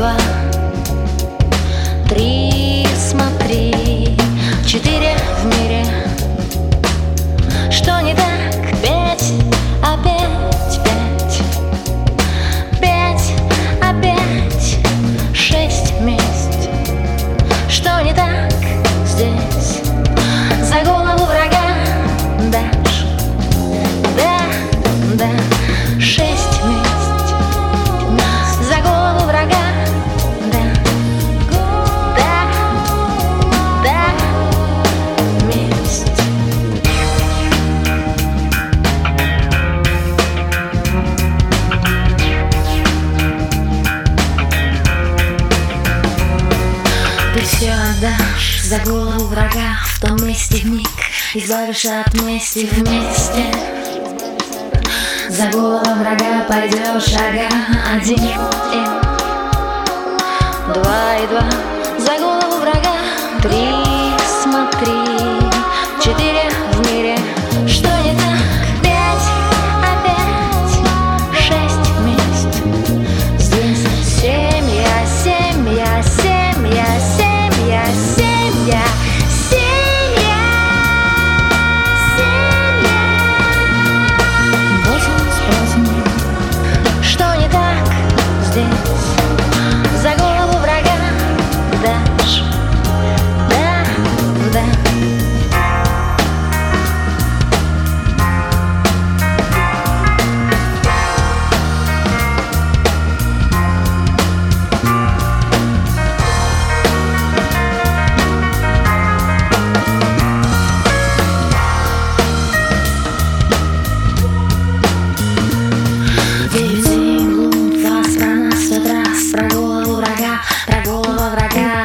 два, три, смотри, четыре в мире. Что не так? Пять, опять пять, пять, опять шесть вместе. Что не так здесь? За голову врага дашь, да, да, шесть вместе. За голову врага, да, да, да, вместе. Ты все отдашь за голову врага в том месте вмиг, избавишься от мести вместе. За голову врага пойдешь шага один и два и два. За голову врага три, смотри, четыре в мире. Что не так? Пять, опять шесть вместе. Здесь семья, семья, семья, семья, семья, семья, семья. Что не так здесь? За голову врага дашь, да, да. Про голову врага, про голову врага.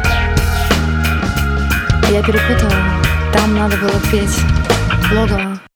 Я перепутала, там надо было петь Логова.